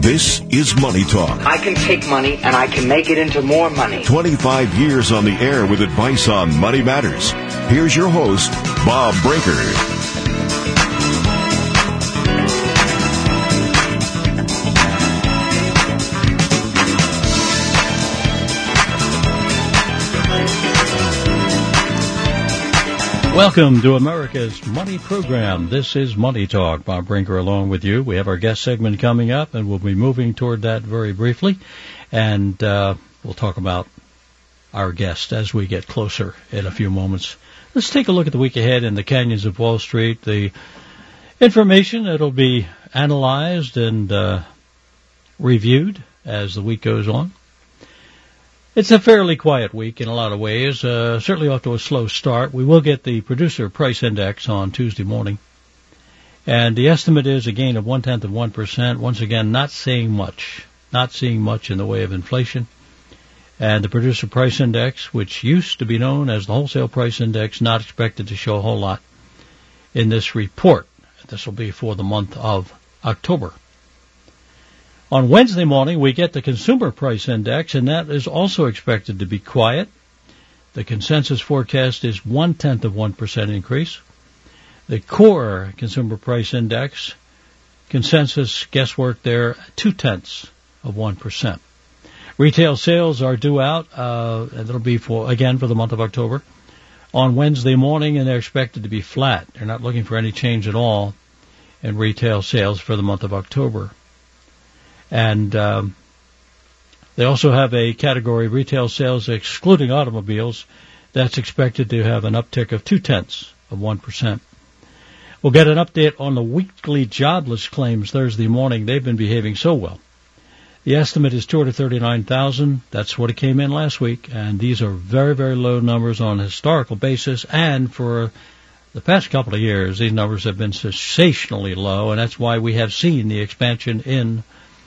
This is Money Talk. I can take money and I can make it into more money. 25 years on the air with advice on money matters. Here's your host, Bob Brinker. Welcome to America's Money Program. This is Money Talk. Bob Brinker along with you. We have our guest segment coming up, and we'll be moving toward that very briefly. And we'll talk about our guest as we get closer in a few moments. Let's take a look at the week ahead in the canyons of Wall Street. The information that will be analyzed and reviewed as the week goes on. It's a fairly quiet week in a lot of ways, certainly off to a slow start. We will get the producer price index on Tuesday morning. And the estimate is a gain of 0.1%. Once again, not seeing much in the way of inflation. And the producer price index, which used to be known as the wholesale price index, not expected to show a whole lot in this report. This will be for the month of October. On Wednesday morning, we get the consumer price index, and that is also expected to be quiet. The consensus forecast is 0.1% increase. The core consumer price index, consensus guesswork there, 0.2%. Retail sales are due out, and it'll be for the month of October, on Wednesday morning, and they're expected to be flat. They're not looking for any change at all in retail sales for the month of October. And they also have a category, retail sales excluding automobiles, that's expected to have an uptick of 0.2%. We'll get an update on the weekly jobless claims Thursday morning. They've been behaving so well. The estimate is 239,000. That's what it came in last week. And these are very, very low numbers on a historical basis. And for the past couple of years, these numbers have been sensationally low. And that's why we have seen the expansion in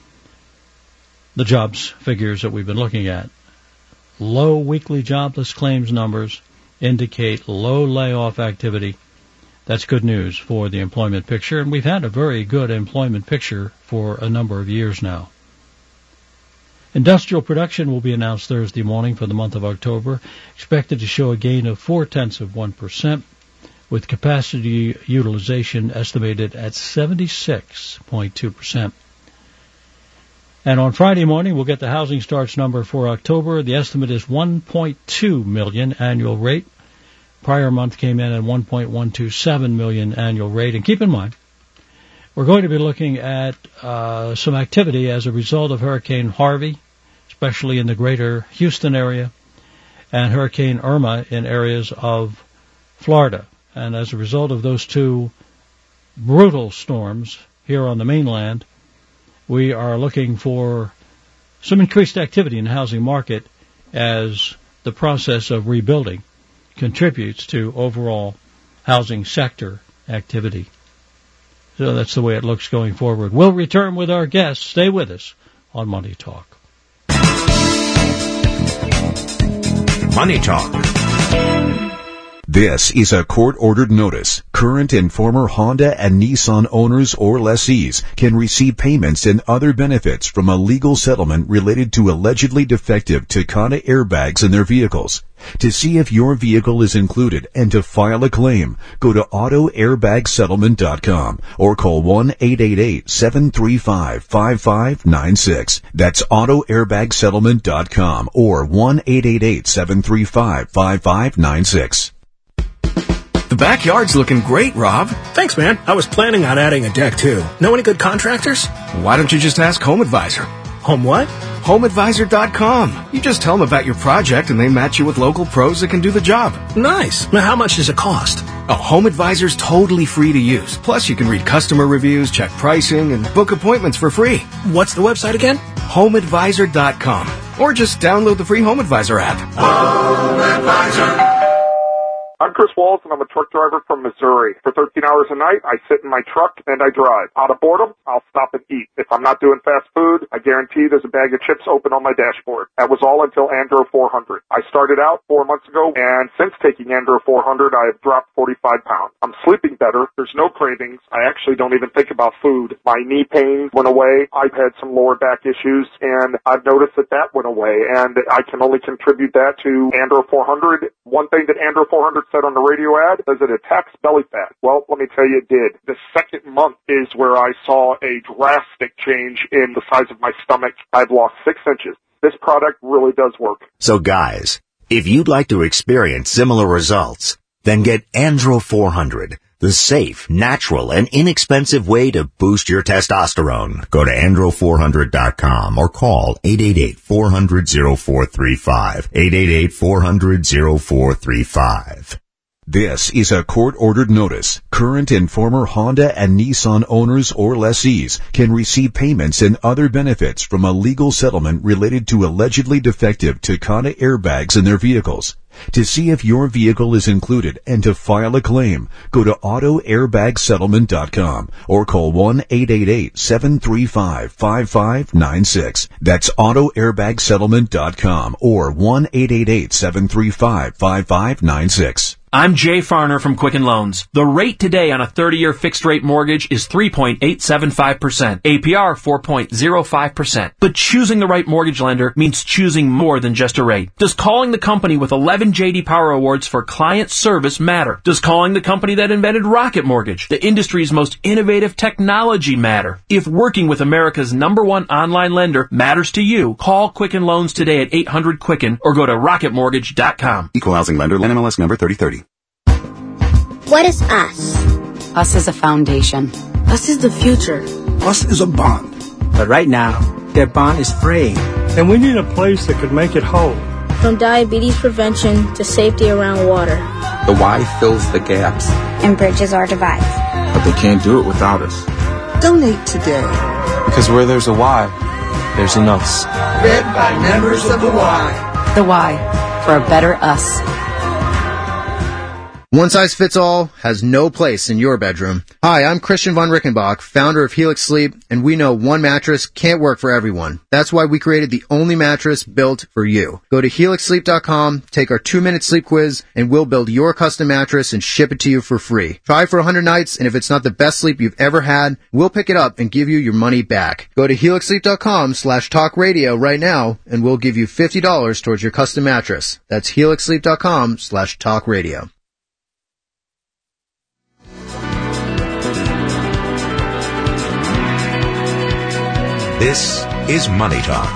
the jobs figures that we've been looking at. Low weekly jobless claims numbers indicate low layoff activity. That's good news for the employment picture, and we've had a very good employment picture for a number of years now. Industrial production will be announced Thursday morning for the month of October, expected to show a gain of 0.4%, with capacity utilization estimated at 76.2%. And on Friday morning, we'll get the housing starts number for October. The estimate is 1.2 million annual rate. Prior month came in at 1.127 million annual rate. And keep in mind, we're going to be looking at some activity as a result of Hurricane Harvey, especially in the greater Houston area, and Hurricane Irma in areas of Florida. And as a result of those two brutal storms here on the mainland, we are looking for some increased activity in the housing market as the process of rebuilding contributes to overall housing sector activity. So that's the way it looks going forward. We'll return with our guests. Stay with us on Money Talk. Money Talk. This is a court-ordered notice. Current and former Honda and Nissan owners or lessees can receive payments and other benefits from a legal settlement related to allegedly defective Takata airbags in their vehicles. To see if your vehicle is included and to file a claim, go to autoairbagsettlement.com or call 1-888-735-5596. That's autoairbagsettlement.com or 1-888-735-5596. The backyard's looking great, Rob. Thanks, man. I was planning on adding a deck, too. Know any good contractors? Why don't you just ask Home Advisor? Home what? HomeAdvisor.com. You just tell them about your project and they match you with local pros that can do the job. Nice. Now, how much does it cost? Home Advisor's totally free to use. Plus, you can read customer reviews, check pricing, and book appointments for free. What's the website again? HomeAdvisor.com. Or just download the free Home Advisor app. Home Advisor. I'm Chris Walls, and I'm a truck driver from Missouri. For 13 hours a night, I sit in my truck and I drive. Out of boredom, I'll stop and eat. If I'm not doing fast food, I guarantee there's a bag of chips open on my dashboard. That was all until Andro 400. I started out 4 months ago, and since taking Andro 400, I have dropped 45 pounds. I'm sleeping better. There's no cravings. I actually don't even think about food. My knee pain went away. I've had some lower back issues, and I've noticed that went away, and I can only contribute that to Andro 400. One thing that Andro 400 said on the radio ad is it attacks belly fat. Well, let me tell you, it did. The second month is where I saw a drastic change in the size of my stomach. I've lost 6 inches. This product really does work. So guys, if you'd like to experience similar results, then get Andro 400, the safe, natural, and inexpensive way to boost your testosterone. Go to andro400.com or call 888-400-0435. 888-400-0435. This is a court-ordered notice. Current and former Honda and Nissan owners or lessees can receive payments and other benefits from a legal settlement related to allegedly defective Takata airbags in their vehicles. To see if your vehicle is included and to file a claim, go to autoairbagsettlement.com or call 1-888-735-5596. That's autoairbagsettlement.com or 1-888-735-5596. I'm Jay Farner from Quicken Loans. The rate today on a 30-year fixed-rate mortgage is 3.875%, APR 4.05%. But choosing the right mortgage lender means choosing more than just a rate. Does calling the company with 11 J.D. Power Awards for client service matter? Does calling the company that invented Rocket Mortgage, the industry's most innovative technology, matter? If working with America's #1 online lender matters to you, call Quicken Loans today at 800-QUICKEN or go to rocketmortgage.com. Equal housing lender, NMLS number 3030. What is us? Us is a foundation. Us is the future. Us is a bond. But right now, that bond is fraying. And we need a place that could make it whole. From diabetes prevention to safety around water. The why fills the gaps. And bridges our divides. But they can't do it without us. Donate today. Because where there's a why, there's an us. Read by members of the why. The why, for a better us. One size fits all has no place in your bedroom. Hi, I'm Christian von Rickenbach, founder of Helix Sleep, and we know one mattress can't work for everyone. That's why we created the only mattress built for you. Go to helixsleep.com, take our 2-minute sleep quiz, and we'll build your custom mattress and ship it to you for free. Try for 100 nights, and if it's not the best sleep you've ever had, we'll pick it up and give you your money back. Go to helixsleep.com/talkradio right now, and we'll give you $50 towards your custom mattress. That's helixsleep.com/talkradio. This is Money Talk.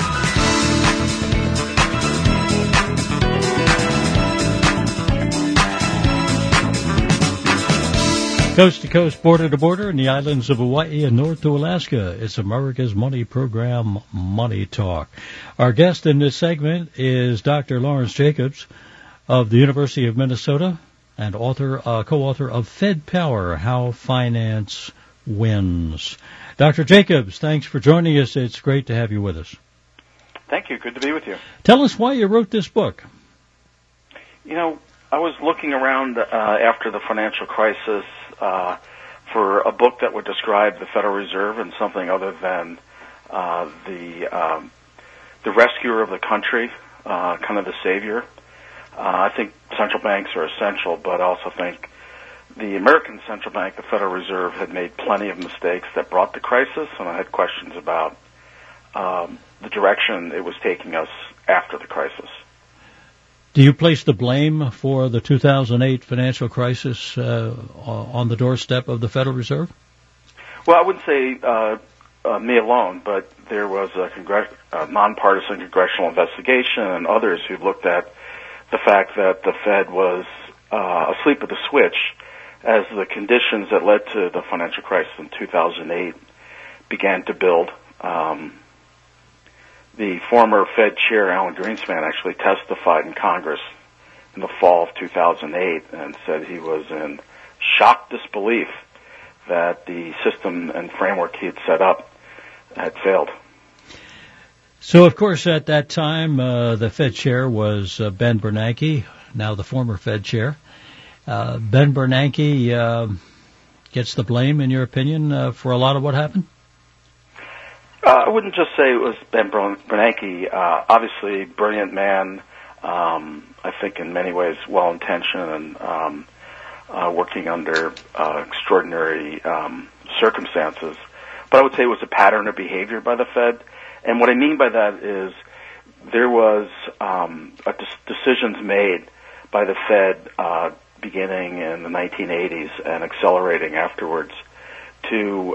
Coast to coast, border to border, in the islands of Hawaii and north to Alaska, it's America's Money Program, Money Talk. Our guest in this segment is Dr. Lawrence Jacobs of the University of Minnesota and co-author of Fed Power, How Finance Wins. Dr. Jacobs, thanks for joining us. It's great to have you with us. Thank you. Good to be with you. Tell us why you wrote this book. You know, I was looking around after the financial crisis for a book that would describe the Federal Reserve and something other than the rescuer of the country, kind of the savior. I think central banks are essential, but I also think the American Central Bank, the Federal Reserve, had made plenty of mistakes that brought the crisis, and I had questions about the direction it was taking us after the crisis. Do you place the blame for the 2008 financial crisis on the doorstep of the Federal Reserve? Well, I wouldn't say me alone, but there was a nonpartisan congressional investigation and others who looked at the fact that the Fed was asleep at the switch as the conditions that led to the financial crisis in 2008 began to build. The former Fed chair, Alan Greenspan, actually testified in Congress in the fall of 2008 and said he was in shocked disbelief that the system and framework he had set up had failed. So, of course, at that time, the Fed chair was Ben Bernanke, now the former Fed chair. Ben Bernanke gets the blame, in your opinion, for a lot of what happened? I wouldn't just say it was Ben Bernanke. Obviously, brilliant man. I think in many ways well-intentioned and working under extraordinary circumstances. But I would say it was a pattern of behavior by the Fed. And what I mean by that is there was decisions made by the Fed beginning in the 1980s and accelerating afterwards to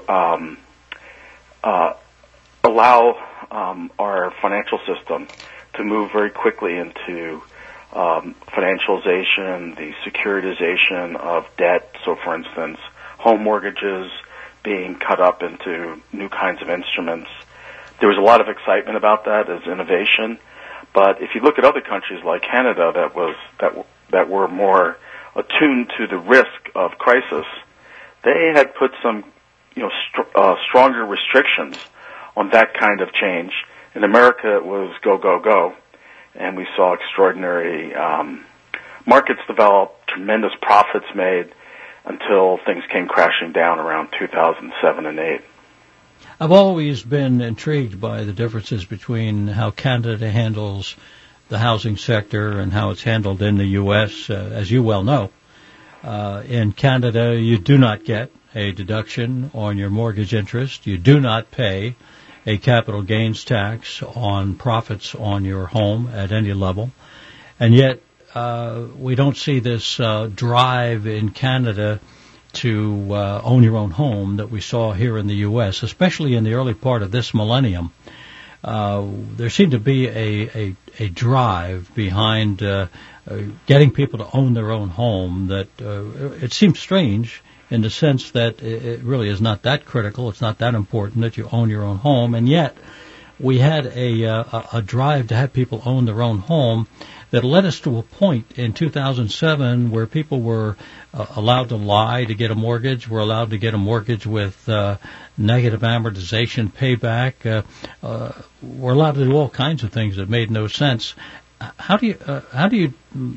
allow our financial system to move very quickly into financialization, the securitization of debt. So, for instance, home mortgages being cut up into new kinds of instruments. There was a lot of excitement about that as innovation. But if you look at other countries like Canada that were more attuned to the risk of crisis, they had put some stronger restrictions on that kind of change. In America, it was go, go, go. And we saw extraordinary markets develop, tremendous profits made until things came crashing down around 2007 and 8. I've always been intrigued by the differences between how Canada handles the housing sector and how it's handled in the U.S. As you well know, in Canada, you do not get a deduction on your mortgage interest. You do not pay a capital gains tax on profits on your home at any level. And yet, we don't see this drive in Canada to own your own home that we saw here in the U.S., especially in the early part of this millennium. There seemed to be a drive behind getting people to own their own home that it seems strange in the sense that it really is not that critical. It's not that important that you own your own home, and yet we had a drive to have people own their own home that led us to a point in 2007 where people were allowed to lie to get a mortgage, were allowed to get a mortgage with negative amortization payback, were allowed to do all kinds of things that made no sense. How do you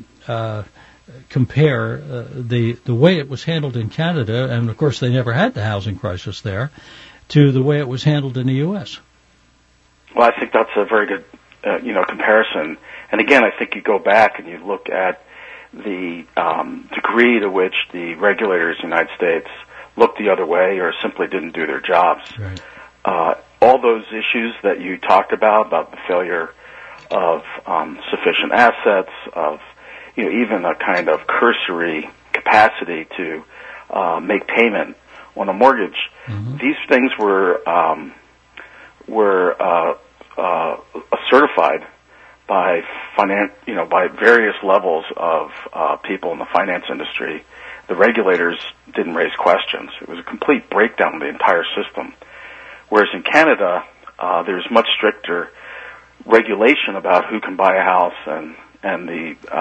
compare the way it was handled in Canada, and of course they never had the housing crisis there, to the way it was handled in the U.S.? Well, I think that's a very good comparison. And again, I think you go back and you look at the degree to which the regulators in the United States looked the other way or simply didn't do their jobs. Right. All those issues that you talked about the failure of sufficient assets, of even a kind of cursory capacity to make payment on a mortgage. Mm-hmm. These things were certified by by various levels of people in the finance industry. The regulators didn't raise questions. It was a complete breakdown of the entire system. Whereas in Canada, there's much stricter regulation about who can buy a house and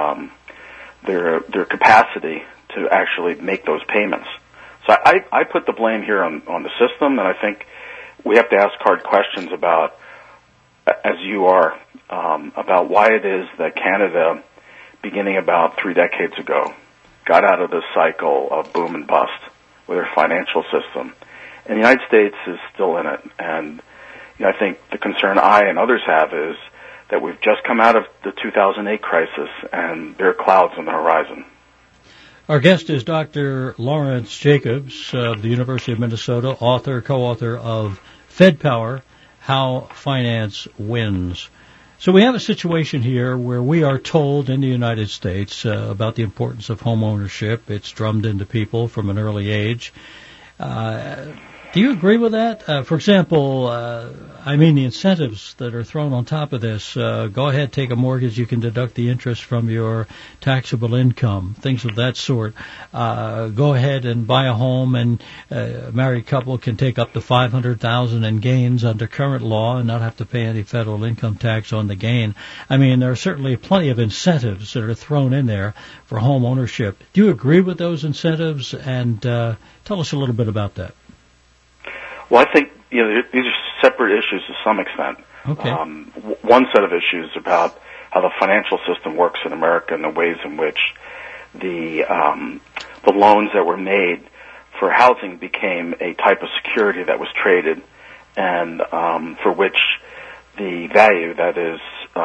their capacity to actually make those payments. So I put the blame here on the system, and I think we have to ask hard questions about, as you are, about why it is that Canada, beginning about 3 decades ago, got out of this cycle of boom and bust with their financial system. And the United States is still in it. And I think the concern I and others have is that we've just come out of the 2008 crisis, and there are clouds on the horizon. Our guest is Dr. Lawrence Jacobs of the University of Minnesota, co-author of Fed Power, How Finance Wins. So we have a situation here where we are told in the United States about the importance of home ownership. It's drummed into people from an early age. Do you agree with that? For example, the incentives that are thrown on top of this. Go ahead, take a mortgage. You can deduct the interest from your taxable income, things of that sort. Go ahead and buy a home, and a married couple can take up to $500,000 in gains under current law and not have to pay any federal income tax on the gain. I mean, there are certainly plenty of incentives that are thrown in there for home ownership. Do you agree with those incentives? And tell us a little bit about that. Well, I think these are separate issues to some extent. Okay. One set of issues about how the financial system works in America and the ways in which the loans that were made for housing became a type of security that was traded, and for which the value that is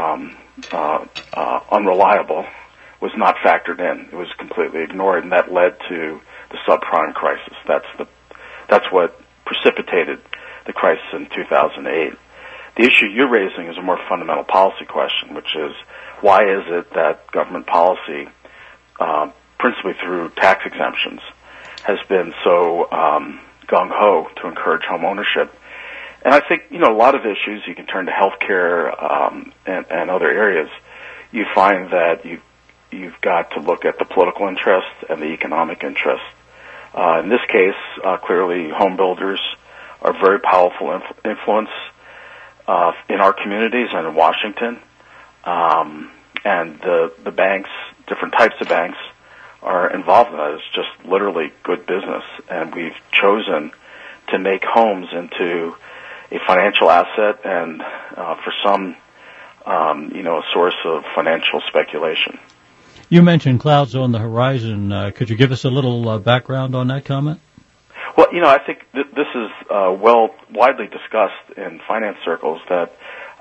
unreliable was not factored in. It was completely ignored, and that led to the subprime crisis. That's what precipitated the crisis in 2008. The issue you're raising is a more fundamental policy question, which is, why is it that government policy, principally through tax exemptions, has been so gung-ho to encourage home ownership? And I think, a lot of issues, you can turn to healthcare and other areas, you find that you've got to look at the political interest and the economic interest. In this case, clearly home builders are very powerful influence in our communities and in Washington. And the banks, different types of banks, are involved in that. It's just literally good business. And we've chosen to make homes into a financial asset and for some, a source of financial speculation. You mentioned clouds on the horizon. Could you give us a little background on that comment? Well, I think this is widely discussed in finance circles that,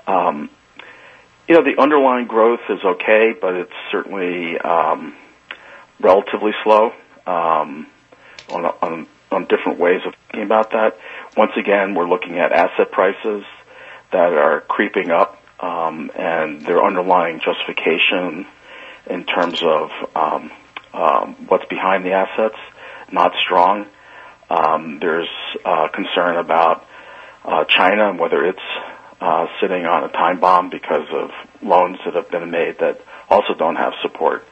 the underlying growth is okay, but it's certainly relatively slow on different ways of thinking about that. Once again, we're looking at asset prices that are creeping up, and their underlying justification in terms of what's behind the assets, not strong. There's concern about China and whether it's sitting on a time bomb because of loans that have been made that also don't have support.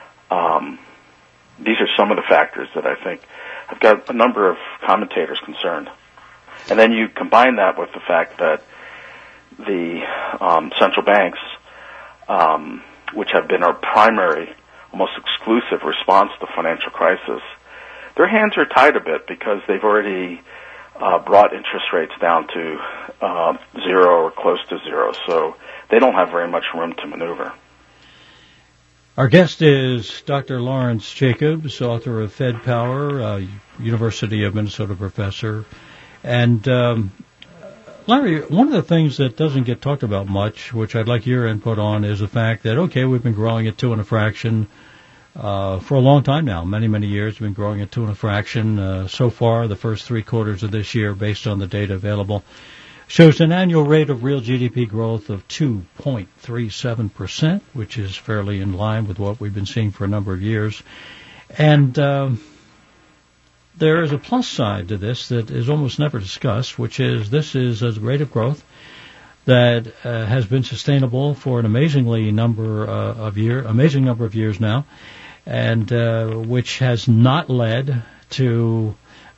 These are some of the factors that I think have got a number of commentators concerned. And then you combine that with the fact that the central banks, which have been our primary, almost exclusive response to the financial crisis, their hands are tied a bit because they've already brought interest rates down to zero or close to zero. So they don't have very much room to maneuver. Our guest is Dr. Lawrence Jacobs, author of Fed Power, University of Minnesota professor. And Larry, one of the things that doesn't get talked about much, which I'd like your input on, is the fact that, okay, we've been growing at 2 1/2 for a long time now, many years. We've been growing at 2 1/2 so far, the first 3 quarters of this year, based on the data available, shows an annual rate of real GDP growth of 2.37%, which is fairly in line with what we've been seeing for a number of years. And there is a plus side to this that is almost never discussed, which is this is a rate of growth that has been sustainable for an amazing number of years now, and which has not led to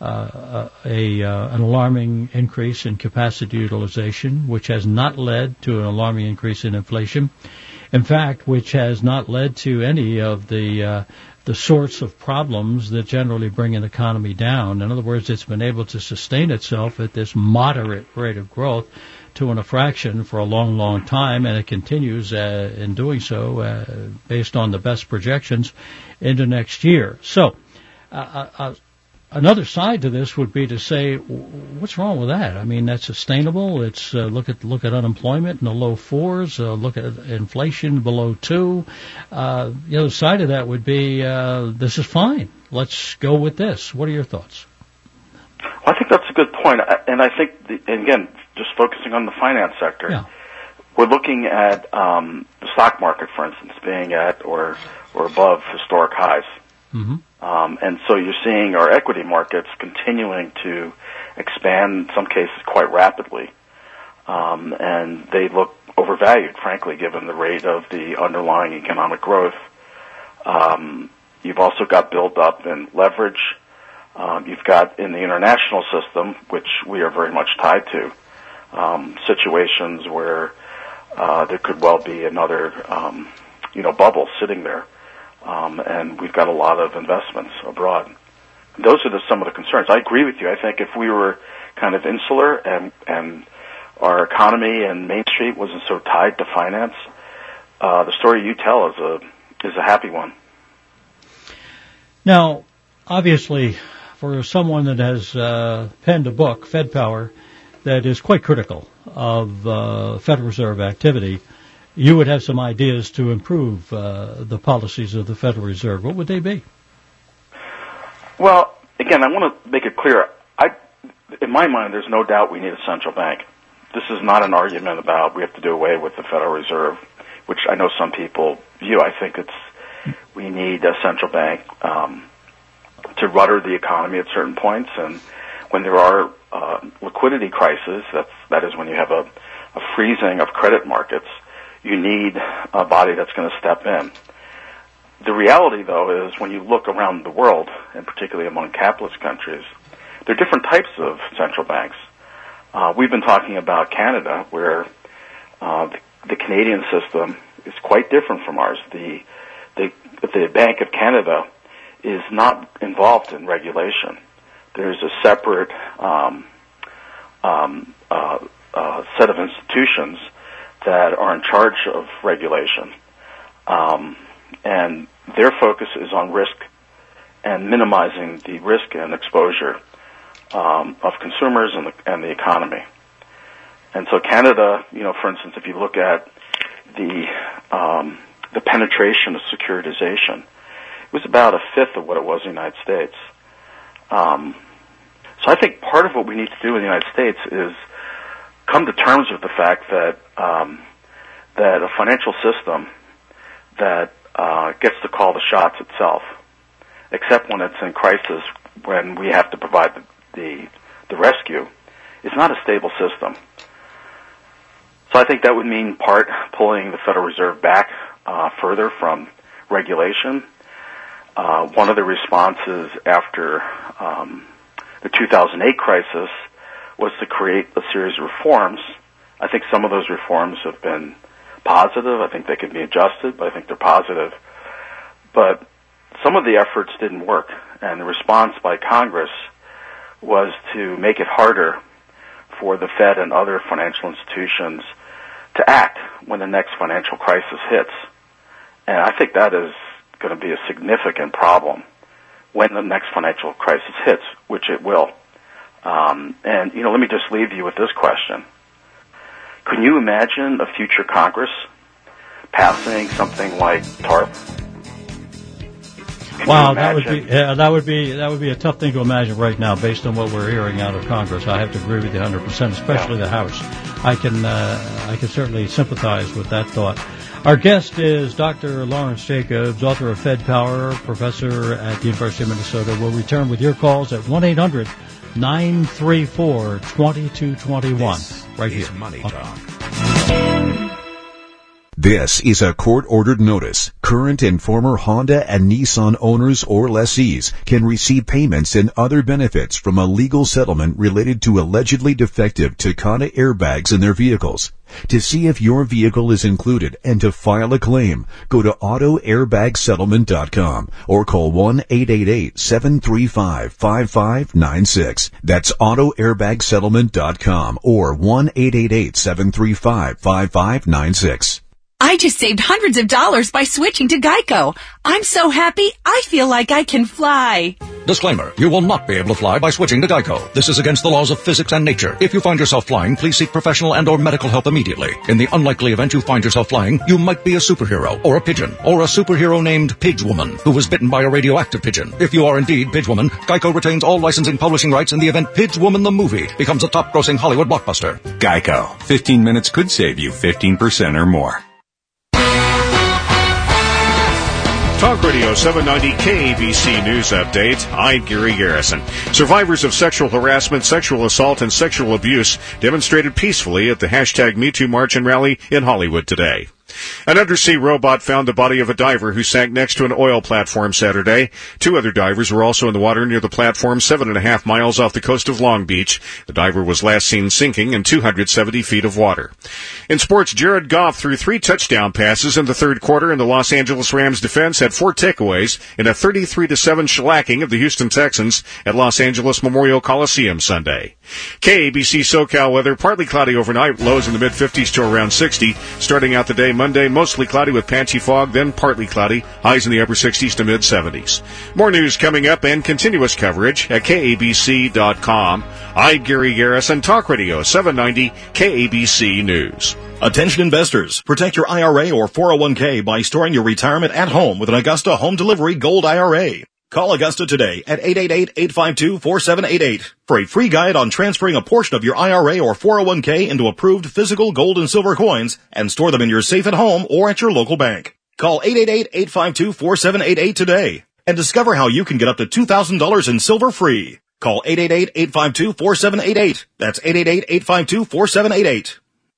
an alarming increase in capacity utilization, which has not led to an alarming increase in inflation. In fact, which has not led to any of the sorts of problems that generally bring an economy down. In other words, it's been able to sustain itself at this moderate rate of growth, 2 1/2 for a long time, and it continues in doing so based on the best projections into next year. So, another side to this would be to say, what's wrong with that? I mean, that's sustainable. It's look at unemployment in the low 4s. Look at inflation below 2. The other side of that would be this is fine. Let's go with this. What are your thoughts? Well, I think that's a good point, and I think, and again, just focusing on the finance sector, we're looking at the stock market, for instance, being at or above historic highs. Mm-hmm. And so you're seeing our equity markets continuing to expand, in some cases quite rapidly. And they look overvalued, frankly, given the rate of the underlying economic growth. You've also got build-up in leverage. You've got in the international system, which we are very much tied to, situations where there could well be another, bubble sitting there. And we've got a lot of investments abroad. Those are some of the concerns. I agree with you. I think if we were kind of insular and our economy and Main Street wasn't so tied to finance, the story you tell is a happy one. Now, obviously, for someone that has penned a book, Fed Power, that is quite critical of Federal Reserve activity, you would have some ideas to improve the policies of the Federal Reserve. What would they be? Well, again, I want to make it clear. In my mind, there's no doubt we need a central bank. This is not an argument about we have to do away with the Federal Reserve, which I know some people view. I think we need a central bank to rudder the economy at certain points, and when there are liquidity crises, that is when you have a freezing of credit markets, you need a body that's going to step in. The reality, though, is when you look around the world, and particularly among capitalist countries, there are different types of central banks. We've been talking about Canada, where the Canadian system is quite different from ours. The Bank of Canada is not involved in regulation. There's a separate set of institutions that are in charge of regulation, and their focus is on risk and minimizing the risk and exposure of consumers and the economy. And so Canada, for instance, if you look at the penetration of securitization, it was about a fifth of what it was in the United States. So I think part of what we need to do in the United States is come to terms with the fact that that a financial system that gets to call the shots itself, except when it's in crisis, when we have to provide the rescue, is not a stable system. So I think that would mean part pulling the Federal Reserve back further from regulation. One of the responses after the 2008 crisis was to create a series of reforms. I think some of those reforms have been positive. I think they could be adjusted, but I think they're positive. But some of the efforts didn't work, and the response by Congress was to make it harder for the Fed and other financial institutions to act when the next financial crisis hits. And I think that is going to be a significant problem when the next financial crisis hits, which it will. And, let me just leave you with this question. Can you imagine a future Congress passing something like TARP? Wow, that would be a tough thing to imagine right now, based on what we're hearing out of Congress. I have to agree with you 100%, especially the House. I can certainly sympathize with that thought. Our guest is Dr. Lawrence Jacobs, author of Fed Power, professor at the University of Minnesota. We'll return with your calls at 1-800-934-2221. Right here. Money Talk. This is a court-ordered notice. Current and former Honda and Nissan owners or lessees can receive payments and other benefits from a legal settlement related to allegedly defective Takata airbags in their vehicles. To see if your vehicle is included and to file a claim, go to autoairbagsettlement.com or call 1-888-735-5596. That's autoairbagsettlement.com or 1-888-735-5596. I just saved hundreds of dollars by switching to Geico. I'm so happy, I feel like I can fly. Disclaimer, you will not be able to fly by switching to Geico. This is against the laws of physics and nature. If you find yourself flying, please seek professional and or medical help immediately. In the unlikely event you find yourself flying, you might be a superhero, or a pigeon, or a superhero named Pidgewoman, who was bitten by a radioactive pigeon. If you are indeed Pidgewoman, Geico retains all licensing publishing rights in the event Pidgewoman the movie becomes a top-grossing Hollywood blockbuster. Geico. 15 minutes could save you 15% or more. Talk Radio 790 KABC News Update. I'm Gary Garrison. Survivors of sexual harassment, sexual assault, and sexual abuse demonstrated peacefully at the #MeToo March and Rally in Hollywood today. An undersea robot found the body of a diver who sank next to an oil platform Saturday. 2 other divers were also in the water near the platform 7.5 miles off the coast of Long Beach. The diver was last seen sinking in 270 feet of water. In sports, Jared Goff threw 3 touchdown passes in the third quarter, and the Los Angeles Rams defense had 4 takeaways in a 33-7 shellacking of the Houston Texans at Los Angeles Memorial Coliseum Sunday. KABC SoCal weather, partly cloudy overnight, lows in the mid-50s to around 60. Starting out the day, Monday, mostly cloudy with patchy fog, then partly cloudy, highs in the upper 60s to mid-70s. More news coming up and continuous coverage at KABC.com. I'm Gary Garrison, Talk Radio 790 KABC News. Attention investors, protect your IRA or 401k by storing your retirement at home with an Augusta Home Delivery Gold IRA. Call Augusta today at 888-852-4788 for a free guide on transferring a portion of your IRA or 401k into approved physical gold and silver coins and store them in your safe at home or at your local bank. Call 888-852-4788 today and discover how you can get up to $2,000 in silver free. Call 888-852-4788. That's 888-852-4788.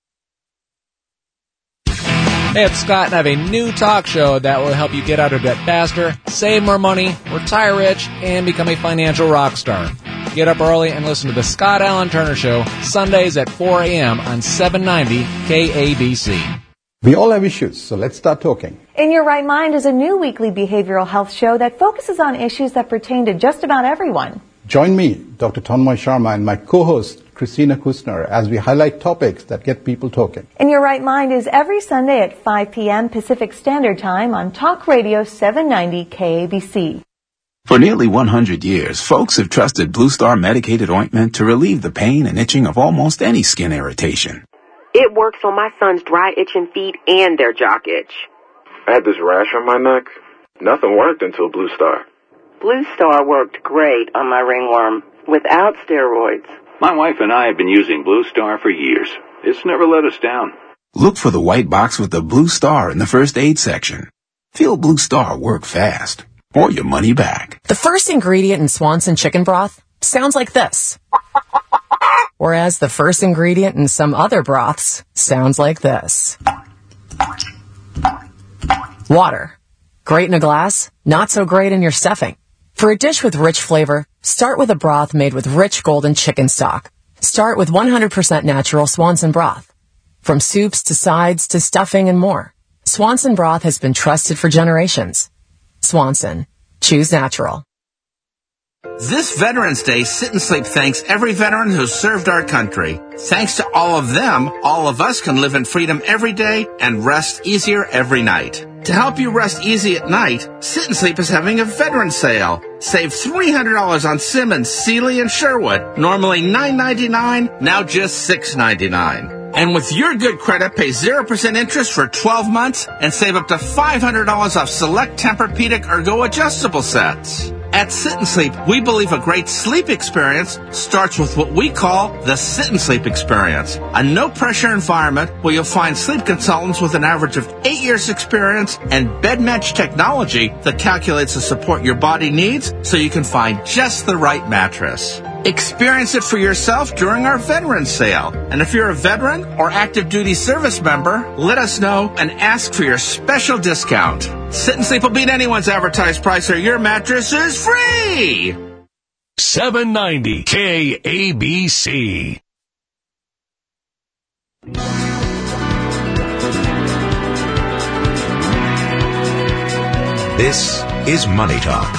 Hey, it's Scott, and I have a new talk show that will help you get out of debt faster, save more money, retire rich, and become a financial rock star. Get up early and listen to the Scott Allen Turner Show, Sundays at 4 a.m. on 790 KABC. We all have issues, so let's start talking. In Your Right Mind is a new weekly behavioral health show that focuses on issues that pertain to just about everyone. Join me, Dr. Tanmoy Sharma, and my co-host, Christina Kusner, as we highlight topics that get people talking. In Your Right Mind is every Sunday at 5 p.m. Pacific Standard Time on Talk Radio 790 KABC. For nearly 100 years, folks have trusted Blue Star medicated ointment to relieve the pain and itching of almost any skin irritation. It works on my son's dry, itching feet and their jock itch. I had this rash on my neck. Nothing worked until Blue Star. Blue Star worked great on my ringworm without steroids. My wife and I have been using Blue Star for years. It's never let us down. Look for the white box with the Blue Star in the first aid section. Feel Blue Star work fast, or your money back. The first ingredient in Swanson chicken broth sounds like this. Whereas the first ingredient in some other broths sounds like this. Water. Great in a glass, not so great in your stuffing. For a dish with rich flavor, start with a broth made with rich golden chicken stock. Start with 100% natural Swanson broth. From soups to sides to stuffing and more, Swanson broth has been trusted for generations. Swanson. Choose natural. This Veterans Day, Sit and Sleep thanks every veteran who's served our country. Thanks to all of them, all of us can live in freedom every day and rest easier every night. To help you rest easy at night, Sit and Sleep is having a veteran sale. Save $300 on Simmons, Sealy, and Sherwood. Normally $9.99, now just $6.99. And with your good credit, pay 0% interest for 12 months and save up to $500 off select Tempur-Pedic Ergo adjustable sets. At Sit and Sleep, we believe a great sleep experience starts with what we call the Sit and Sleep experience, a no-pressure environment where you'll find sleep consultants with an average of 8 years experience and bed-match technology that calculates the support your body needs so you can find just the right mattress. Experience it for yourself during our veteran sale. And if you're a veteran or active duty service member, let us know and ask for your special discount. Sit and Sleep will beat anyone's advertised price or your mattress is free. 790 KABC. This is Money Talk.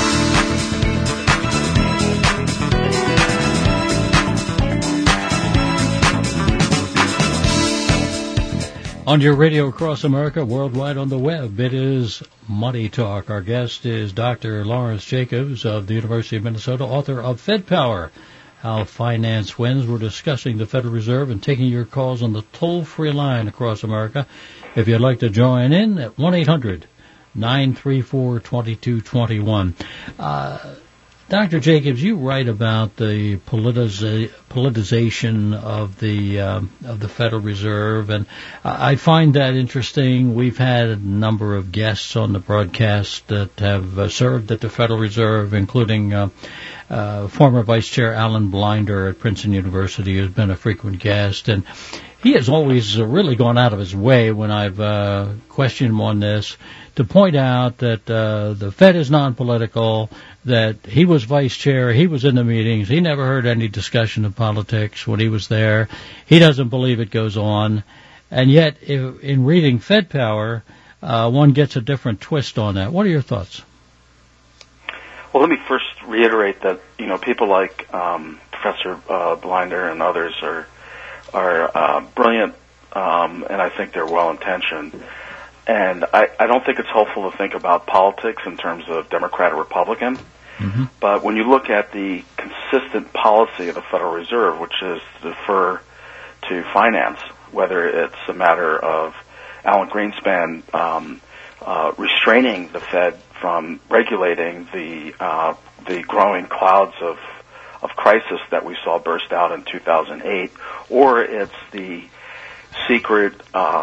On your radio across America, worldwide on the web, it is Money Talk. Our guest is Dr. Lawrence Jacobs of the University of Minnesota, author of Fed Power, How Finance Wins. We're discussing the Federal Reserve and taking your calls on the toll-free line across America. If you'd like to join in at 1-800-934-2221. Dr. Jacobs, you write about the politicization of the Federal Reserve, and I find that interesting. We've had a number of guests on the broadcast that have served at the Federal Reserve, including former Vice Chair Alan Blinder at Princeton University, who's been a frequent guest, and he has always really gone out of his way when I've questioned him on this to point out that the Fed is non-political, that he was vice chair, he was in the meetings, he never heard any discussion of politics when he was there. He doesn't believe it goes on. And yet, in reading Fed Power, one gets a different twist on that. What are your thoughts? Well, let me first reiterate that, people like Professor Blinder and others are brilliant and I think they're well-intentioned. And I don't think it's helpful to think about politics in terms of Democrat or Republican. Mm-hmm. But when you look at the consistent policy of the Federal Reserve, which is to defer to finance, whether it's a matter of Alan Greenspan restraining the Fed from regulating the growing clouds of crisis that we saw burst out in 2008, or it's the secret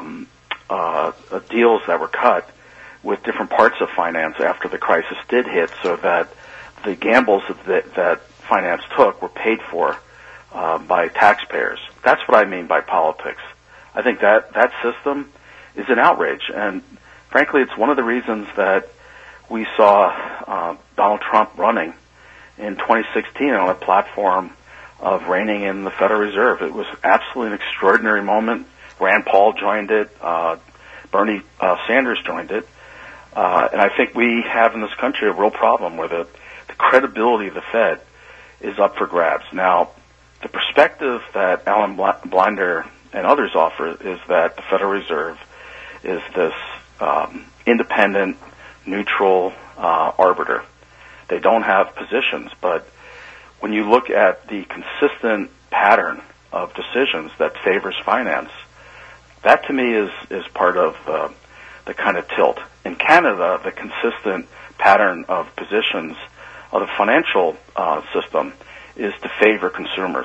deals that were cut with different parts of finance after the crisis did hit, so that the gambles that finance took were paid for by taxpayers. That's what I mean by politics. I think that system is an outrage, and frankly, it's one of the reasons that we saw Donald Trump running in 2016 on a platform of reining in the Federal Reserve. It was absolutely an extraordinary moment. Rand Paul joined it. Bernie Sanders joined it. And I think we have in this country a real problem where the credibility of the Fed is up for grabs. Now, the perspective that Alan Blinder and others offer is that the Federal Reserve is this independent, neutral arbiter. They don't have positions, but when you look at the consistent pattern of decisions that favors finance, that to me is part of the kind of tilt. In Canada, the consistent pattern of positions of the financial system is to favor consumers.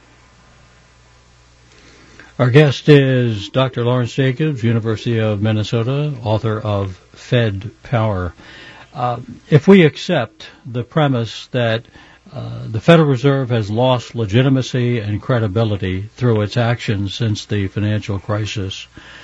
Our guest is Dr. Lawrence Jacobs, University of Minnesota, author of Fed Power. If we accept the premise that the Federal Reserve has lost legitimacy and credibility through its actions since the financial crisis,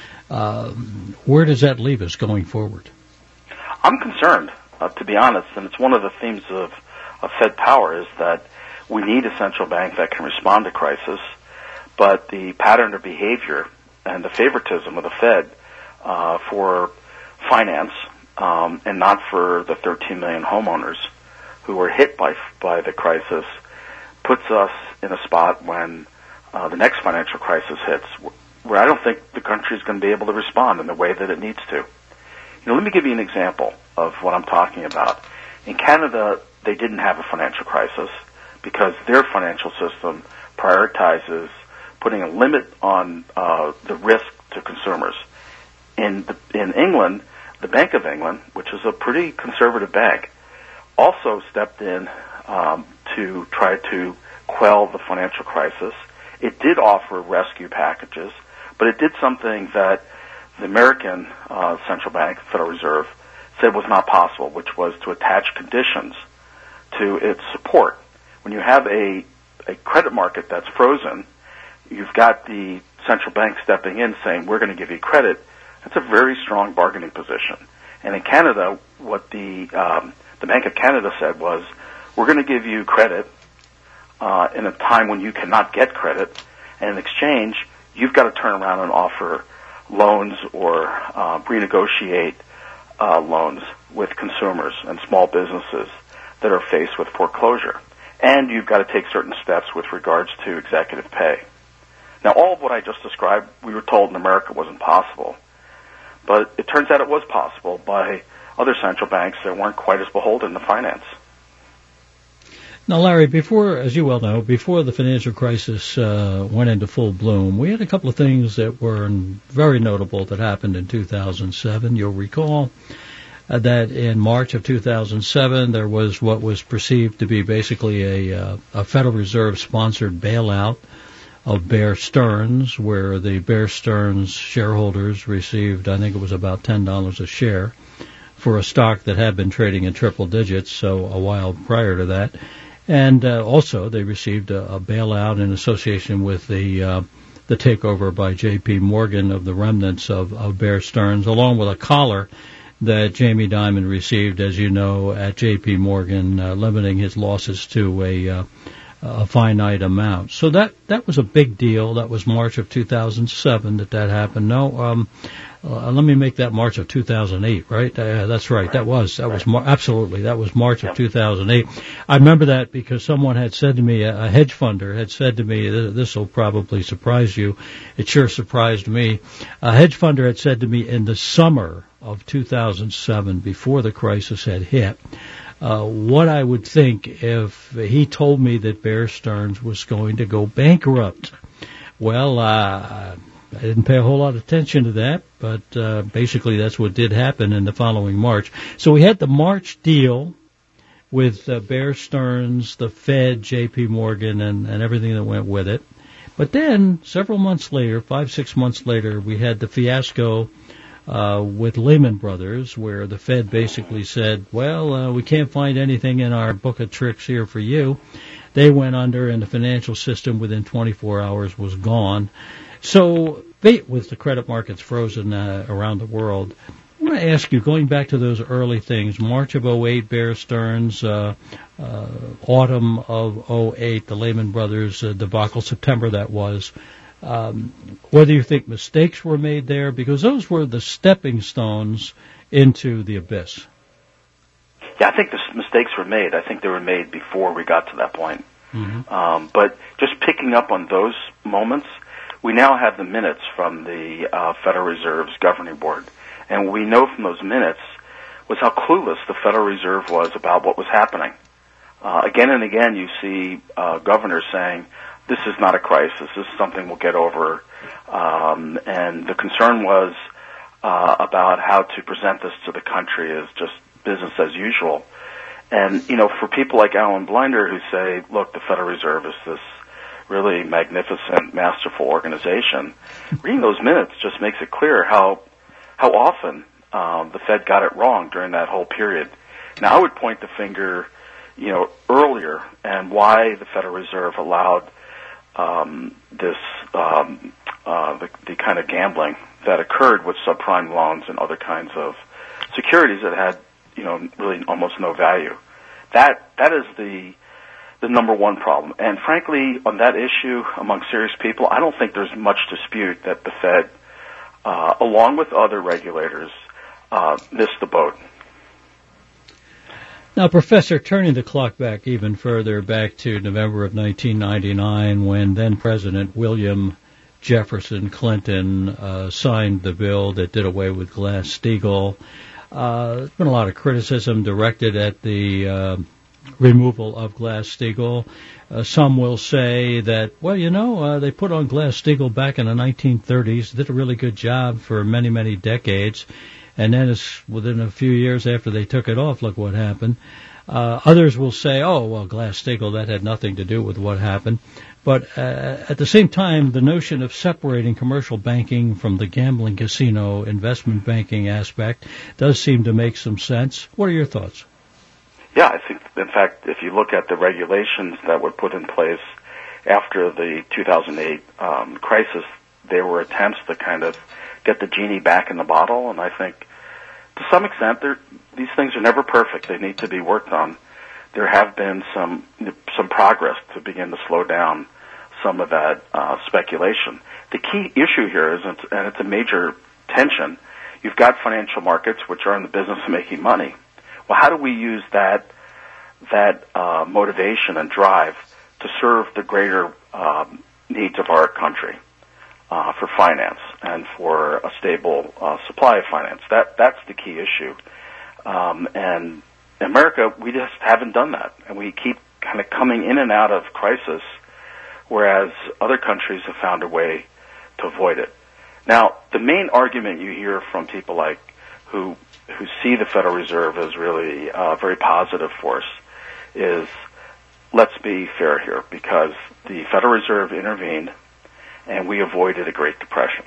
where does that leave us going forward? I'm concerned, to be honest, and it's one of the themes of Fed Power is that we need a central bank that can respond to crisis, but the pattern of behavior and the favoritism of the Fed for finance and not for the 13 million homeowners who were hit by the crisis puts us in a spot when the next financial crisis hits, where I don't think the country is going to be able to respond in the way that it needs to. Let me give you an example of what I'm talking about. In Canada, they didn't have a financial crisis because their financial system prioritizes putting a limit on the risk to consumers. In England, the Bank of England, which is a pretty conservative bank, also stepped in to try to quell the financial crisis. It did offer rescue packages, but it did something that the American central bank, Federal Reserve, said was not possible, which was to attach conditions to its support. When you have a credit market that's frozen, you've got the central bank stepping in saying, we're going to give you credit. That's a very strong bargaining position. And in Canada, what the Bank of Canada said was, we're going to give you credit in a time when you cannot get credit, and in exchange, you've got to turn around and offer loans or renegotiate loans with consumers and small businesses that are faced with foreclosure. And you've got to take certain steps with regards to executive pay. Now, all of what I just described, we were told in America wasn't possible. But it turns out it was possible by other central banks that weren't quite as beholden to finance. Now, Larry, as you well know, before the financial crisis went into full bloom, we had a couple of things that were very notable that happened in 2007. You'll recall that in March of 2007, there was what was perceived to be basically a Federal Reserve-sponsored bailout of Bear Stearns, where the Bear Stearns shareholders received, I think it was about $10 a share, for a stock that had been trading in triple digits, so a while prior to that. And also they received a bailout in association with the takeover by J.P. Morgan of the remnants of Bear Stearns, along with a collar that Jamie Dimon received, as you know, at J.P. Morgan, limiting his losses to a finite amount. So that was a big deal. That was March of 2007 that happened. No, let me make that March of 2008, right? That's right. That was absolutely. That was March of 2008. I remember that because someone had said to me, a hedge funder had said to me, this will probably surprise you. It sure surprised me. A hedge funder had said to me in the summer of 2007, before the crisis had hit, what I would think if he told me that Bear Stearns was going to go bankrupt. Well, I didn't pay a whole lot of attention to that, but basically that's what did happen in the following March. So we had the March deal with Bear Stearns, the Fed, J.P. Morgan, and everything that went with it. But then several months later, 5-6 months later, we had the fiasco with Lehman Brothers, where the Fed basically said, well, we can't find anything in our book of tricks here for you. They went under, and the financial system within 24 hours was gone. So, with the credit markets frozen around the world, I want to ask you, going back to those early things, March of 08, Bear Stearns, autumn of 08, the Lehman Brothers debacle, September that was, whether you think mistakes were made there, because those were the stepping stones into the abyss. Yeah, I think the mistakes were made. I think they were made before we got to that point. Mm-hmm. But just picking up on those moments, we now have the minutes from the Federal Reserve's governing board. And we know from those minutes was how clueless the Federal Reserve was about what was happening. Again and again you see governors saying, this is not a crisis, this is something we'll get over. And the concern was about how to present this to the country as just business as usual. And, you know, for people like Alan Blinder who say, look, the Federal Reserve is this really magnificent, masterful organization, reading those minutes just makes it clear how often the Fed got it wrong during that whole period. Now, I would point the finger, you know, earlier and why the Federal Reserve allowed the kind of gambling that occurred with subprime loans and other kinds of securities that had, you know, really almost no value. That is the number one problem. And frankly, on that issue, among serious people, I don't think there's much dispute that the Fed, along with other regulators, missed the boat. Now, Professor, turning the clock back even further, back to November of 1999, when then-President William Jefferson Clinton signed the bill that did away with Glass-Steagall. There's been a lot of criticism directed at the removal of Glass-Steagall. Some will say that, well, you know, they put on Glass-Steagall back in the 1930s, did a really good job for many, many decades, and then within a few years after they took it off, look what happened. Others will say, oh, well, Glass-Steagall, that had nothing to do with what happened. But at the same time, the notion of separating commercial banking from the gambling casino investment banking aspect does seem to make some sense. What are your thoughts? Yeah, I think, in fact, if you look at the regulations that were put in place after the 2008 crisis, there were attempts to kind of get the genie back in the bottle, and I think to some extent these things are never perfect. They need to be worked on. There have been some progress to begin to slow down some of that speculation. The key issue here is, and it's a major tension, you've got financial markets which are in the business of making money. Well, how do we use that motivation and drive to serve the greater needs of our country for finance and for a stable supply of finance? That's the key issue. And in America, we just haven't done that, and we keep kind of coming in and out of crisis, whereas other countries have found a way to avoid it. Now, the main argument you hear from people like who see the Federal Reserve as really a very positive force is, let's be fair here, because the Federal Reserve intervened and we avoided a Great Depression.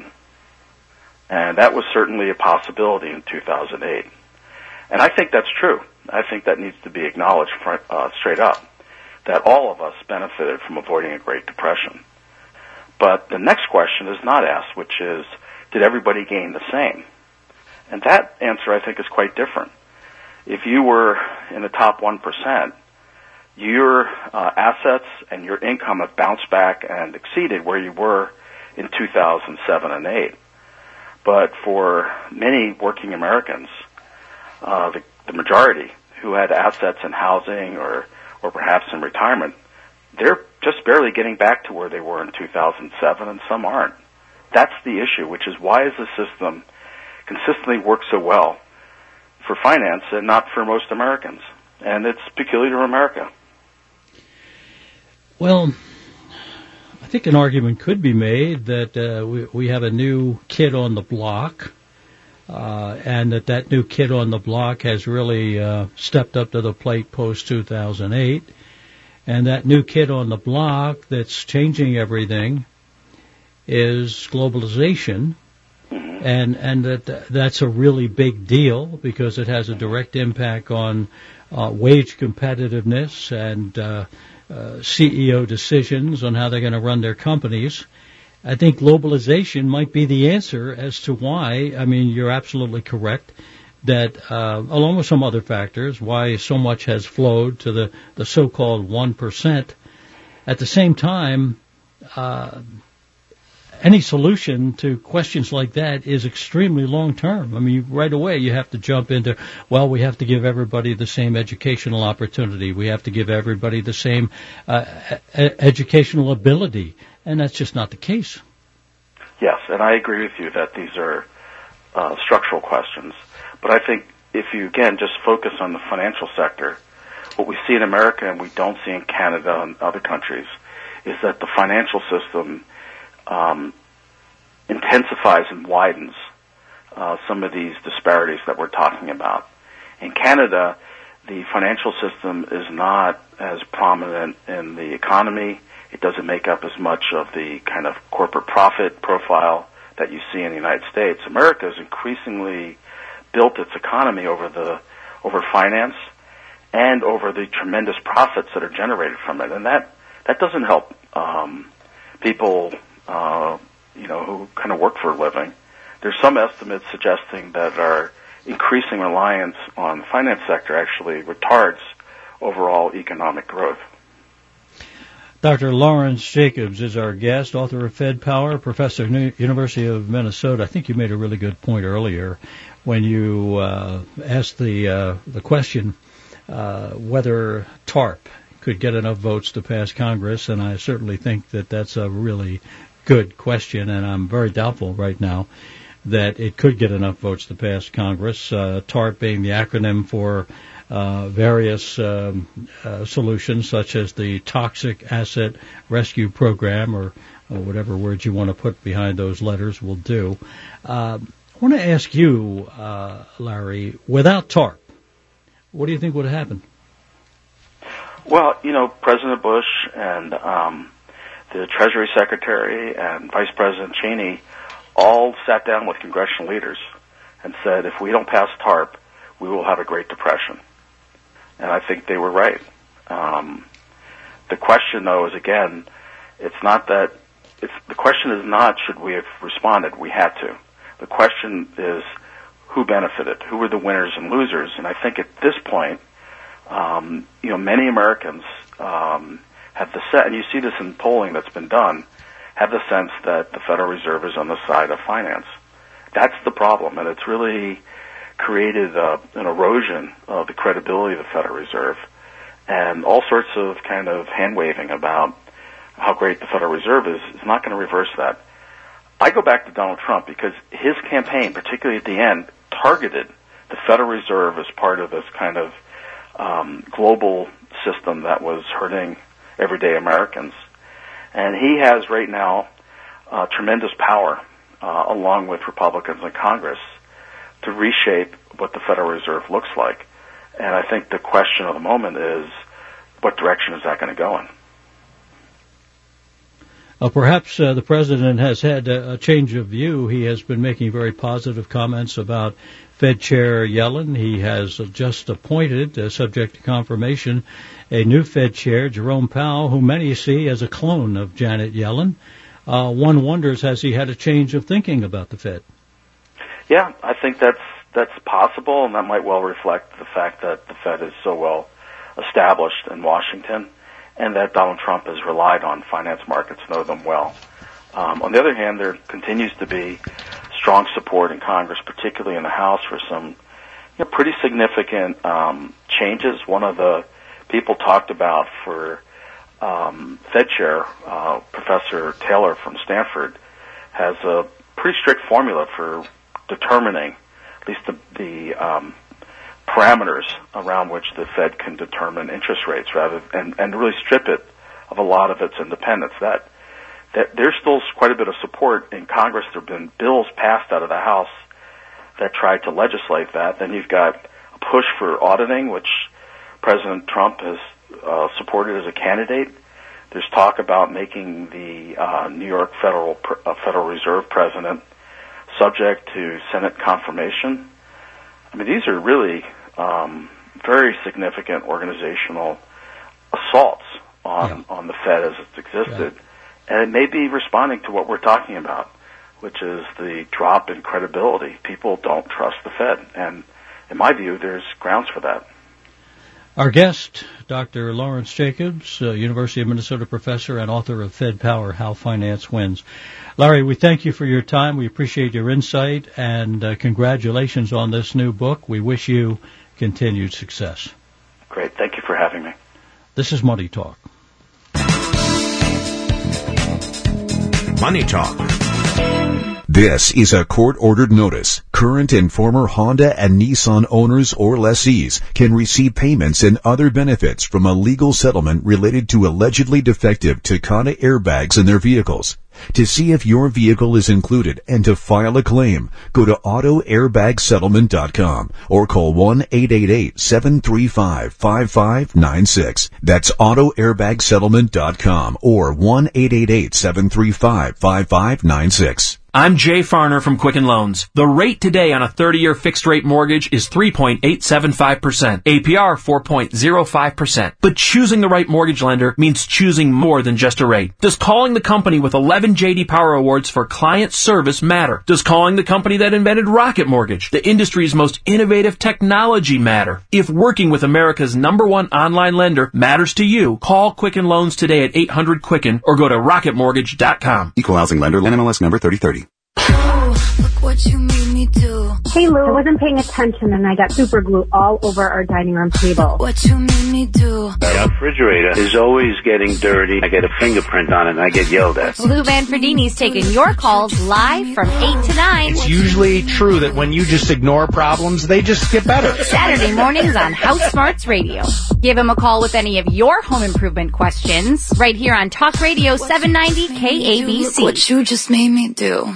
And that was certainly a possibility in 2008. And I think that's true. I think that needs to be acknowledged straight up, that all of us benefited from avoiding a Great Depression. But the next question is not asked, which is, did everybody gain the same? And that answer, I think, is quite different. If you were in the top 1%, your assets and your income have bounced back and exceeded where you were in 2007 and 8. But for many working Americans, the majority who had assets in housing or perhaps in retirement, they're just barely getting back to where they were in 2007, and some aren't. That's the issue, which is why does the system consistently work so well for finance and not for most Americans? And it's peculiar to America. Well, I think an argument could be made that we have a new kid on the block, and that new kid on the block has really stepped up to the plate post-2008. And that new kid on the block that's changing everything is globalization. And that's a really big deal because it has a direct impact on wage competitiveness and CEO decisions on how they're going to run their companies. I think globalization might be the answer as to why. I mean, you're absolutely correct that along with some other factors, why so much has flowed to the so-called 1%. At the same time, any solution to questions like that is extremely long-term. I mean, right away you have to jump into, well, we have to give everybody the same educational opportunity. We have to give everybody the same educational ability. And that's just not the case. Yes, and I agree with you that these are structural questions. But I think if you, again, just focus on the financial sector, what we see in America and we don't see in Canada and other countries is that the financial system intensifies and widens some of these disparities that we're talking about. In Canada, the financial system is not as prominent in the economy. It doesn't make up as much of the kind of corporate profit profile that you see in the United States. America has increasingly built its economy over finance and over the tremendous profits that are generated from it, and that doesn't help people who kind of work for a living. There's some estimates suggesting that our increasing reliance on the finance sector actually retards overall economic growth. Dr. Lawrence Jacobs is our guest, author of Fed Power, professor at University of Minnesota. I think you made a really good point earlier when you asked the question whether TARP could get enough votes to pass Congress, and I certainly think that that's a really good question, and I'm very doubtful right now that it could get enough votes to pass Congress, TARP being the acronym for various solutions such as the Toxic Asset Rescue Program, or whatever words you want to put behind those letters will do. I want to ask you, Larry, without TARP, what do you think would happen? Well, President Bush and the Treasury Secretary and Vice President Cheney all sat down with congressional leaders and said, if we don't pass TARP, we will have a Great Depression. And I think they were right. The question, though, is, again, the question is not should we have responded. We had to. The question is who benefited, who were the winners and losers. And I think at this point, many Americans have the sense, and you see this in polling that's been done, have the sense that the Federal Reserve is on the side of finance. That's the problem, and it's really created an erosion of the credibility of the Federal Reserve and all sorts of kind of hand-waving about how great the Federal Reserve is not going to reverse that. I go back to Donald Trump because his campaign, particularly at the end, targeted the Federal Reserve as part of this kind of global system that was hurting everyday Americans. And he has right now tremendous power, along with Republicans in Congress, to reshape what the Federal Reserve looks like. And I think the question of the moment is, what direction is that going to go in? Perhaps the President has had a change of view. He has been making very positive comments about Fed Chair Yellen. He has just appointed, subject to confirmation, a new Fed Chair, Jerome Powell, who many see as a clone of Janet Yellen. One wonders, has he had a change of thinking about the Fed? Yeah, I think that's possible, and that might well reflect the fact that the Fed is so well established in Washington, and that Donald Trump has relied on finance markets to know them well. On the other hand, there continues to be strong support in Congress, particularly in the House, for some pretty significant changes. One of the people talked about for Fed Chair, Professor Taylor from Stanford, has a pretty strict formula for determining at least the parameters around which the Fed can determine interest rates, and really strip it of a lot of its independence. That there's still quite a bit of support in Congress. There have been bills passed out of the House that tried to legislate that. Then you've got a push for auditing, which President Trump has supported as a candidate. There's talk about making the New York Federal Reserve president subject to Senate confirmation. I mean, these are really very significant organizational assaults on the Fed as it's existed. Yeah. And it may be responding to what we're talking about, which is the drop in credibility. People don't trust the Fed. And in my view, there's grounds for that. Our guest, Dr. Lawrence Jacobs, University of Minnesota professor and author of Fed Power, How Finance Wins. Larry, we thank you for your time. We appreciate your insight, and congratulations on this new book. We wish you continued success. Great. Thank you for having me. This is Money Talk. Money Talk. This is a court-ordered notice. Current and former Honda and Nissan owners or lessees can receive payments and other benefits from a legal settlement related to allegedly defective Takata airbags in their vehicles. To see if your vehicle is included and to file a claim, go to AutoAirbagSettlement.com or call 1-888-735-5596. That's AutoAirbagSettlement.com or 1-888-735-5596. I'm Jay Farner from Quicken Loans. The rate today on a 30-year fixed-rate mortgage is 3.875%, APR 4.05%. But choosing the right mortgage lender means choosing more than just a rate. Does calling the company with 11 J.D. Power Awards for client service matter? Does calling the company that invented Rocket Mortgage, the industry's most innovative technology, matter? If working with America's #1 online lender matters to you, call Quicken Loans today at 800-QUICKEN or go to rocketmortgage.com. Equal housing lender, NMLS number 3030. Look what you made me do. Hey Lou, I wasn't paying attention and I got super glue all over our dining room table. What you made me do. The refrigerator is always getting dirty. I get a fingerprint on it and I get yelled at. Lou Manfredini's taking your calls live from 8 to 9. It's usually true that when you just ignore problems, they just get better. Saturday mornings on House Smarts Radio. Give him a call with any of your home improvement questions right here on Talk Radio 790 KABC. Look what you just made me do.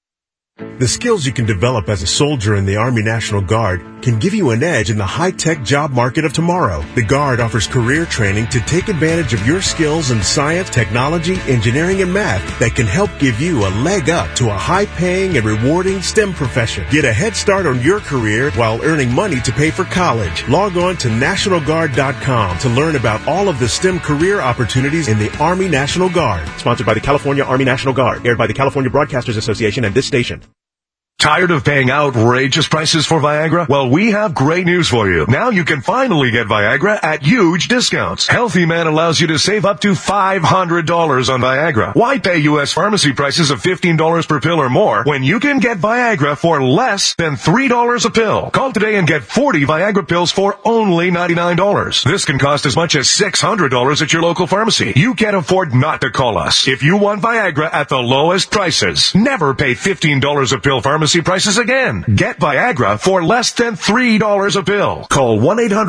The skills you can develop as a soldier in the Army National Guard can give you an edge in the high-tech job market of tomorrow. The Guard offers career training to take advantage of your skills in science, technology, engineering, and math that can help give you a leg up to a high-paying and rewarding STEM profession. Get a head start on your career while earning money to pay for college. Log on to NationalGuard.com to learn about all of the STEM career opportunities in the Army National Guard. Sponsored by the California Army National Guard. Aired by the California Broadcasters Association and this station. Tired of paying outrageous prices for Viagra? Well, we have great news for you. Now you can finally get Viagra at huge discounts. Healthy Man allows you to save up to $500 on Viagra. Why pay U.S. pharmacy prices of $15 per pill or more when you can get Viagra for less than $3 a pill? Call today and get 40 Viagra pills for only $99. This can cost as much as $600 at your local pharmacy. You can't afford not to call us. If you want Viagra at the lowest prices, never pay $15 a pill pharmacy prices again. Get Viagra for less than $3 a pill. Call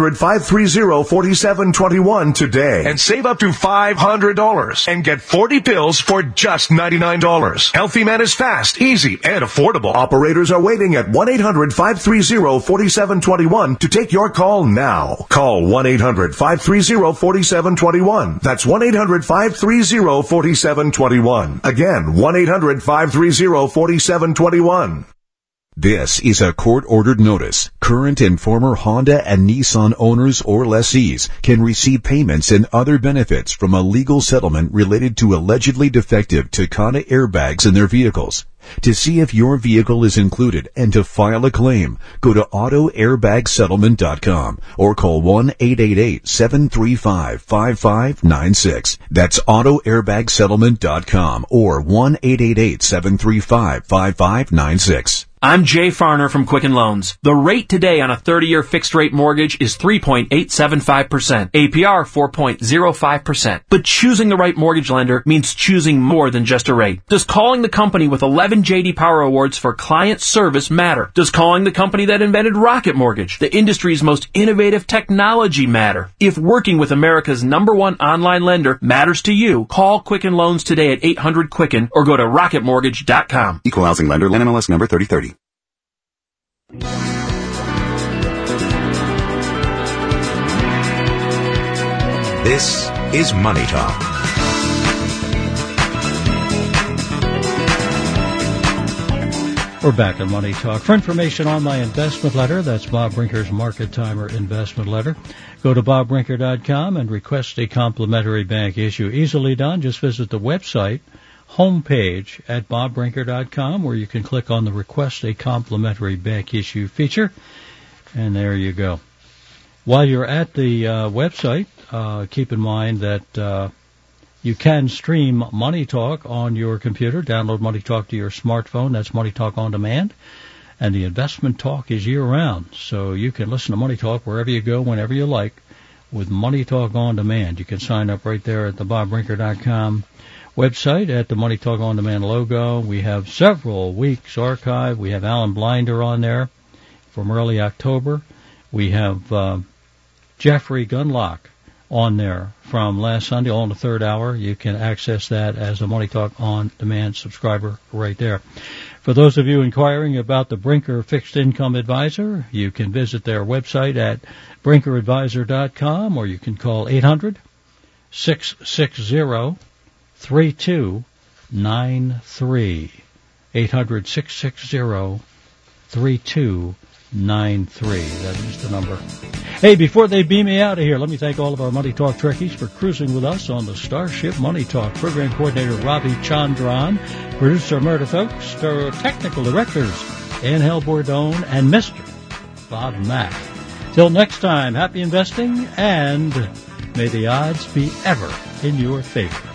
1-800-530-4721 today and save up to $500 and get 40 pills for just $99. Healthy Man is fast, easy, and affordable. Operators are waiting at 1-800-530-4721 to take your call now. Call 1-800-530-4721. That's 1-800-530-4721. Again, 1-800-530-4721. This is a court-ordered notice. Current and former Honda and Nissan owners or lessees can receive payments and other benefits from a legal settlement related to allegedly defective Takata airbags in their vehicles. To see if your vehicle is included and to file a claim, go to AutoAirbagSettlement.com or call 1-888-735-5596. That's AutoAirbagSettlement.com or 1-888-735-5596. I'm Jay Farner from Quicken Loans. The rate today on a 30-year fixed-rate mortgage is 3.875%. APR 4.05%. But choosing the right mortgage lender means choosing more than just a rate. Does calling the company with 11 J.D. Power Awards for client service matter? Does calling the company that invented Rocket Mortgage, the industry's most innovative technology, matter? If working with America's #1 online lender matters to you, call Quicken Loans today at 800-QUICKEN or go to rocketmortgage.com. Equal housing lender, NMLS number 3030. This is Money Talk. We're back on Money Talk. For information on my investment letter, that's Bob Brinker's Market Timer investment letter, go to bobbrinker.com and request a complimentary bank issue. Easily done. Just visit the website homepage at bobbrinker.com where you can click on the Request a Complimentary Bank Issue feature, and there you go. While you're at the website, keep in mind that you can stream Money Talk on your computer. Download Money Talk to your smartphone. That's Money Talk on demand. And the investment talk is year-round, so you can listen to Money Talk wherever you go, whenever you like, with Money Talk on demand. You can sign up right there at the bobbrinker.com website at the Money Talk on Demand logo. We have several weeks archived. We have Alan Blinder on there from early October. We have Jeffrey Gunlock on there from last Sunday, all in the third hour. You can access that as a Money Talk on Demand subscriber right there. For those of you inquiring about the Brinker Fixed Income Advisor, you can visit their website at brinkeradvisor.com or you can call 800-660-3293, 800-660-3293. That is the number. Hey, before they beam me out of here, let me thank all of our Money Talk Trekkies for cruising with us on the Starship Money Talk. Program coordinator Ravi Chandran, producer Meredith Oaks, technical directors Angel Bordone, and Mr. Bob Mack. Till next time, happy investing, and may the odds be ever in your favor.